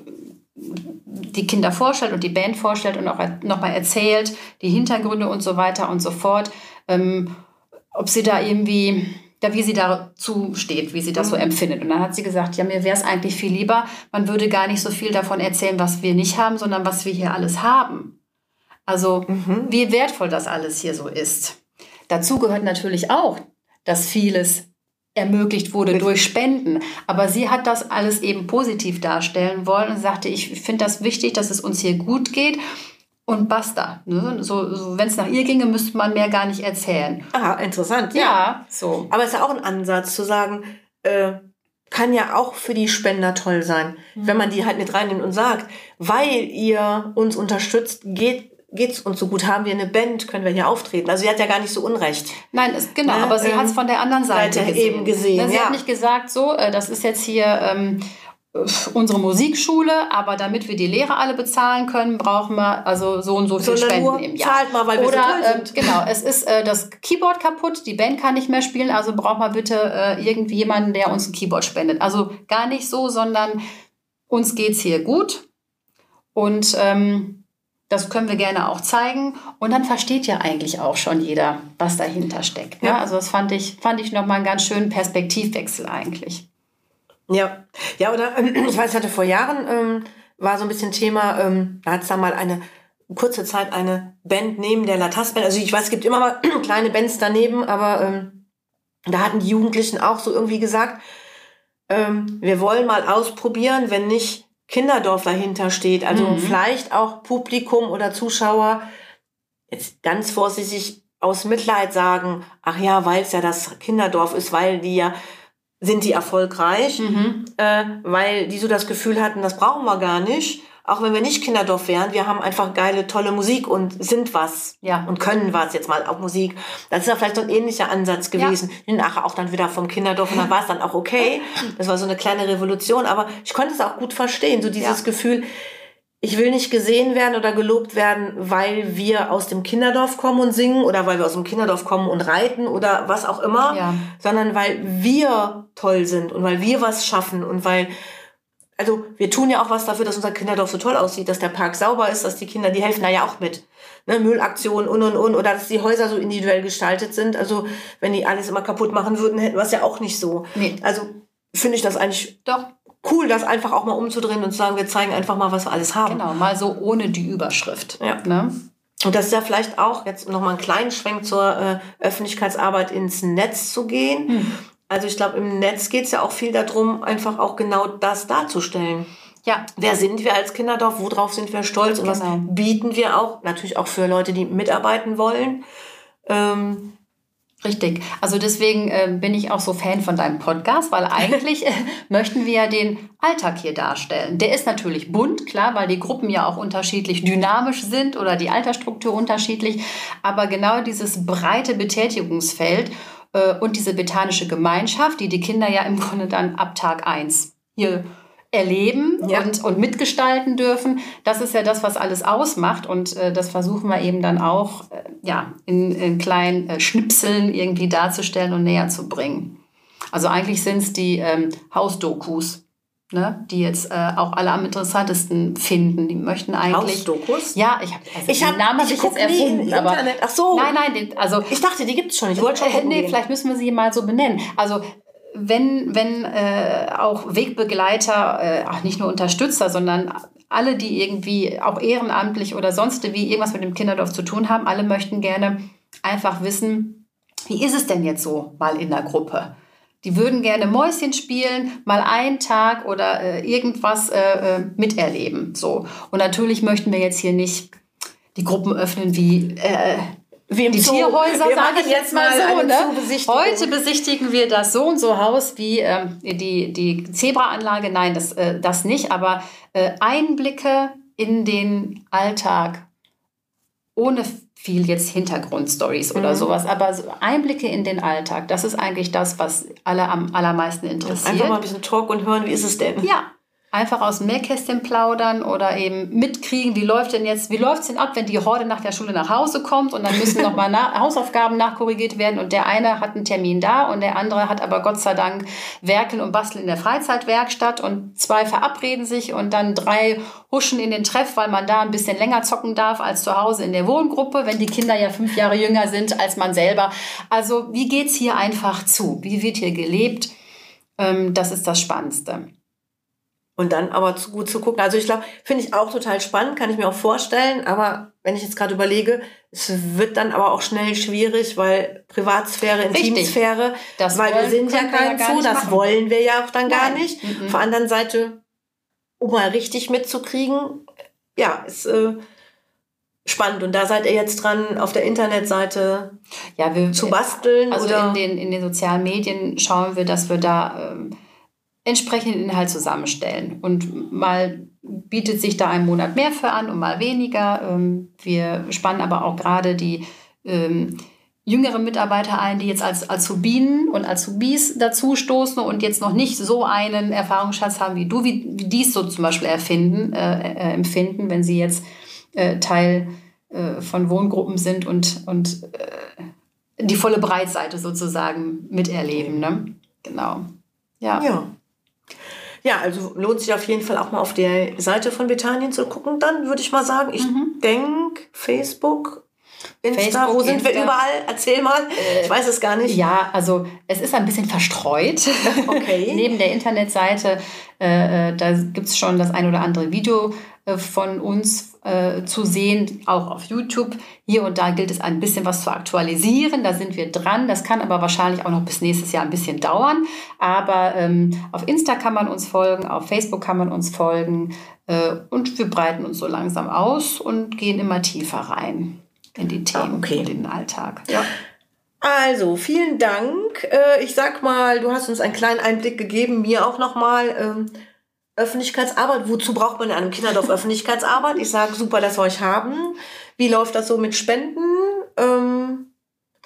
die Kinder vorstellt und die Band vorstellt und auch nochmal erzählt, die Hintergründe und so weiter und so fort, ähm, ob sie da irgendwie, ja, wie sie dazu steht, wie sie das so empfindet. Und dann hat sie gesagt, ja, mir wäre es eigentlich viel lieber, man würde gar nicht so viel davon erzählen, was wir nicht haben, sondern was wir hier alles haben. Also mhm. wie wertvoll das alles hier so ist. Dazu gehört natürlich auch, dass vieles ermöglicht wurde durch Spenden. Aber sie hat das alles eben positiv darstellen wollen und sagte, ich finde das wichtig, dass es uns hier gut geht und basta. Ne? So, so, wenn es nach ihr ginge, müsste man mehr gar nicht erzählen. Aha, interessant. Ja, ja. so. Aber es ist ja auch ein Ansatz zu sagen, äh, kann ja auch für die Spender toll sein, mhm. wenn man die halt mit reinnimmt und sagt, weil ihr uns unterstützt, geht geht's uns so gut, haben wir eine Band, können wir hier auftreten. Also sie hat ja gar nicht so Unrecht. Seite. Nein, es, genau, ne? aber sie ähm, hat es von der anderen Seite, Seite gesehen. eben gesehen. Sie ja. hat nicht gesagt, so, äh, das ist jetzt hier ähm, unsere Musikschule, aber damit wir die Lehrer alle bezahlen können, brauchen wir also so und so viel Sondern Spenden nur im Jahr. Zahlt mal, weil wir Oder, so toll sind. Äh, genau, es ist äh, das Keyboard kaputt, die Band kann nicht mehr spielen, also braucht mal bitte äh, irgendwie jemanden, der uns ein Keyboard spendet. Also gar nicht so, sondern uns geht's hier gut und ähm, das können wir gerne auch zeigen. Und dann versteht ja eigentlich auch schon jeder, was dahinter steckt. Ne? Ja. Also das fand ich, fand ich nochmal einen ganz schönen Perspektivwechsel eigentlich. Ja, ja, oder ähm, ich weiß, ich hatte vor Jahren, ähm, war so ein bisschen Thema, ähm, da hat es dann mal eine kurze Zeit eine Band neben der Latas-Band. Also ich weiß, es gibt immer mal kleine Bands daneben, aber ähm, da hatten die Jugendlichen auch so irgendwie gesagt, ähm, wir wollen mal ausprobieren, wenn nicht Kinderdorf dahinter steht, also mhm. vielleicht auch Publikum oder Zuschauer jetzt ganz vorsichtig aus Mitleid sagen, ach ja, weil es ja das Kinderdorf ist, weil die ja, sind die erfolgreich, mhm. äh, weil die so das Gefühl hatten, das brauchen wir gar nicht, auch wenn wir nicht Kinderdorf wären, wir haben einfach geile, tolle Musik und sind was ja. und können was, jetzt mal auch Musik. Das ist ja vielleicht so ein ähnlicher Ansatz gewesen. Ja. Nachher auch dann wieder vom Kinderdorf und dann war es dann auch okay. Das war so eine kleine Revolution, aber ich konnte es auch gut verstehen, so dieses ja. Gefühl, ich will nicht gesehen werden oder gelobt werden, weil wir aus dem Kinderdorf kommen und singen oder weil wir aus dem Kinderdorf kommen und reiten oder was auch immer, ja. sondern weil wir toll sind und weil wir was schaffen und weil also wir tun ja auch was dafür, dass unser Kinderdorf so toll aussieht, dass der Park sauber ist, dass die Kinder, die helfen da ja auch mit. Ne, Müllaktionen und und und oder dass die Häuser so individuell gestaltet sind. Also wenn die alles immer kaputt machen würden, hätten wir es ja auch nicht so. Nee. Also finde ich das eigentlich doch cool, das einfach auch mal umzudrehen und zu sagen, wir zeigen einfach mal, was wir alles haben. Genau, mal so ohne die Überschrift. Ja. Ne? Und das ist ja vielleicht auch, jetzt nochmal einen kleinen Schwenk zur äh, Öffentlichkeitsarbeit ins Netz zu gehen. Hm. Also ich glaube, im Netz geht es ja auch viel darum, einfach auch genau das darzustellen. Ja. Wer sind wir als Kinderdorf? Worauf sind wir stolz? Und genau. was bieten wir auch? Natürlich auch für Leute, die mitarbeiten wollen. Ähm, Richtig. Also deswegen äh, bin ich auch so Fan von deinem Podcast, weil eigentlich äh, möchten wir ja den Alltag hier darstellen. Der ist natürlich bunt, klar, weil die Gruppen ja auch unterschiedlich dynamisch sind oder die Altersstruktur unterschiedlich. Aber genau dieses breite Betätigungsfeld äh, und diese betanische Gemeinschaft, die die Kinder ja im Grunde dann ab Tag eins hier erleben ja. und, und mitgestalten dürfen. Das ist ja das, was alles ausmacht. Und äh, das versuchen wir eben dann auch äh, ja, in, in kleinen äh, Schnipseln irgendwie darzustellen und näher zu bringen. Also eigentlich sind es die ähm, Hausdokus, ne, die jetzt äh, auch alle am interessantesten finden. Die möchten eigentlich... Hausdokus? Ja, ich habe also ich hab, den Namen habe ich jetzt erfunden. Aber Internet. Ach so. Nein, nein, den, also... Ich dachte, die gibt es schon. Ich wollte schon äh, Nee, gehen. vielleicht müssen wir sie mal so benennen. Also wenn, wenn äh, auch Wegbegleiter, äh, auch nicht nur Unterstützer, sondern alle, die irgendwie auch ehrenamtlich oder sonst wie irgendwas mit dem Kinderdorf zu tun haben, alle möchten gerne einfach wissen, wie ist es denn jetzt so mal in der Gruppe? Die würden gerne Mäuschen spielen, mal einen Tag oder äh, irgendwas äh, miterleben. So. Und natürlich möchten wir jetzt hier nicht die Gruppen öffnen wie... Äh, Wie im die Zoo. Tierhäuser, wir sage ich jetzt mal so. eine Ne? Zoobesichtigung. Heute besichtigen wir das so und so Haus wie ähm, die, die Zebra-Anlage. Nein, das, äh, das nicht. Aber äh, Einblicke in den Alltag ohne viel jetzt Hintergrundstories oder mhm. sowas. Aber so Einblicke in den Alltag, das ist eigentlich das, was alle am allermeisten interessiert. Einfach mal ein bisschen Talk und hören, wie ist es denn? Ja. Einfach aus dem Nähkästchen plaudern oder eben mitkriegen, wie läuft denn jetzt, wie läuft es denn ab, wenn die Horde nach der Schule nach Hause kommt und dann müssen nochmal na- Hausaufgaben nachkorrigiert werden und der eine hat einen Termin da und der andere hat aber Gott sei Dank Werkeln und Basteln in der Freizeitwerkstatt und zwei verabreden sich und dann drei huschen in den Treff, weil man da ein bisschen länger zocken darf als zu Hause in der Wohngruppe, wenn die Kinder ja fünf Jahre jünger sind als man selber. Also wie geht's hier einfach zu? Wie wird hier gelebt? Ähm, das ist das Spannendste. Und dann aber zu gut zu gucken. Also ich glaube, finde ich auch total spannend, kann ich mir auch vorstellen. Aber wenn ich jetzt gerade überlege, es wird dann aber auch schnell schwierig, weil Privatsphäre, Intimsphäre, das weil wir sind ja kein ja Zoo, das machen. wollen wir ja auch dann gar Nein. nicht. Mhm. Auf der anderen Seite, um mal richtig mitzukriegen, ja, ist äh, spannend. Und da seid ihr jetzt dran, auf der Internetseite ja, wir, zu basteln? Also oder? In, den, in den sozialen Medien schauen wir, dass wir da ähm, entsprechenden Inhalt zusammenstellen. Und mal bietet sich da ein Monat mehr für an und mal weniger. Ähm, wir spannen aber auch gerade die ähm, jüngere Mitarbeiter ein, die jetzt als Azubinen und Azubis dazu stoßen und jetzt noch nicht so einen Erfahrungsschatz haben wie du, wie, wie die es so zum Beispiel erfinden, äh, äh, empfinden, wenn sie jetzt äh, Teil äh, von Wohngruppen sind und, und äh, die volle Breitseite sozusagen miterleben. Ne? Genau. Ja. Ja. Ja, also lohnt sich auf jeden Fall auch mal auf der Seite von Bethanien zu gucken. Dann würde ich mal sagen, ich Mhm. denke Facebook, Insta, Facebook, wo sind Insta. wir überall? Erzähl mal. Ich weiß es gar nicht. Ja, also es ist ein bisschen verstreut. Okay. Neben der Internetseite, äh, da gibt es schon das ein oder andere Video äh, von uns äh, zu sehen, auch auf YouTube. Hier und da gilt es ein bisschen was zu aktualisieren. Da sind wir dran. Das kann aber wahrscheinlich auch noch bis nächstes Jahr ein bisschen dauern. Aber ähm, auf Insta kann man uns folgen, auf Facebook kann man uns folgen. Äh, und wir breiten uns so langsam aus und gehen immer tiefer rein in die Themen Ah, okay. und in den Alltag. Ja. Also, vielen Dank. Äh, Ich sag mal, du hast uns einen kleinen Einblick gegeben, mir auch nochmal. Ähm, Öffentlichkeitsarbeit, wozu braucht man in einem Kinderdorf Öffentlichkeitsarbeit? Ich sage, super, dass wir euch haben. Wie läuft das so mit Spenden? Ähm,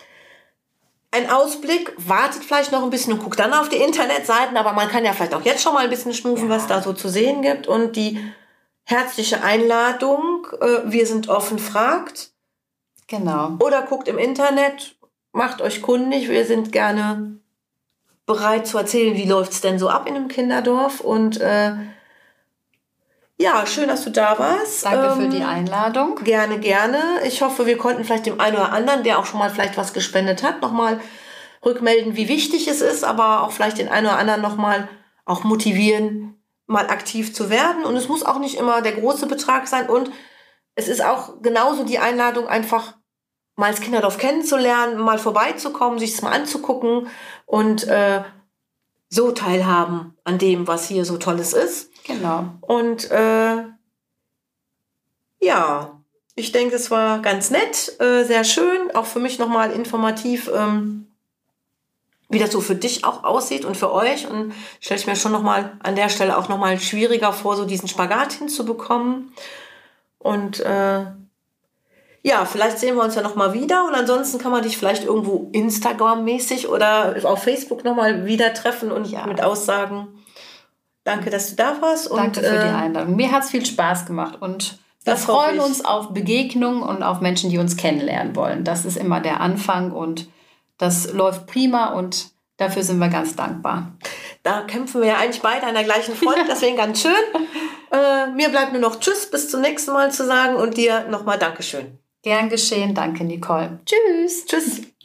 ein Ausblick, wartet vielleicht noch ein bisschen und guckt dann auf die Internetseiten, aber man kann ja vielleicht auch jetzt schon mal ein bisschen schnufen, Ja. was da so zu sehen gibt. Und die herzliche Einladung, äh, wir sind offen, fragt. Genau. Oder guckt im Internet, macht euch kundig. Wir sind gerne bereit zu erzählen, wie läuft es denn so ab in einem Kinderdorf. Und äh, ja, schön, dass du da warst. Danke Ähm, für die Einladung. Gerne, gerne. Ich hoffe, wir konnten vielleicht dem einen oder anderen, der auch schon mal vielleicht was gespendet hat, nochmal rückmelden, wie wichtig es ist, aber auch vielleicht den einen oder anderen nochmal auch motivieren, mal aktiv zu werden. Und es muss auch nicht immer der große Betrag sein. Und es ist auch genauso die Einladung, einfach mal das Kinderdorf kennenzulernen, mal vorbeizukommen, sich es mal anzugucken und äh, so teilhaben an dem, was hier so Tolles ist. Genau. Und äh, ja, ich denke, es war ganz nett, äh, sehr schön, auch für mich nochmal informativ, ähm, wie das so für dich auch aussieht und für euch. Und stelle ich mir schon nochmal an der Stelle auch nochmal schwieriger vor, so diesen Spagat hinzubekommen. Und äh, ja, vielleicht sehen wir uns ja nochmal wieder. Und ansonsten kann man dich vielleicht irgendwo Instagram-mäßig oder auf Facebook nochmal wieder treffen und Ja. mit Aussagen. Danke, dass du da warst. Und, Danke für die äh, Einladung. Mir hat es viel Spaß gemacht und wir Das hoffe freuen ich. uns auf Begegnungen und auf Menschen, die uns kennenlernen wollen. Das ist immer der Anfang und das läuft prima und dafür sind wir ganz dankbar. Da kämpfen wir ja eigentlich beide an der gleichen Front, deswegen ganz schön. Äh, mir bleibt nur noch Tschüss, bis zum nächsten Mal zu sagen und dir nochmal Dankeschön. Gern geschehen. Danke, Nicole. Tschüss. Tschüss.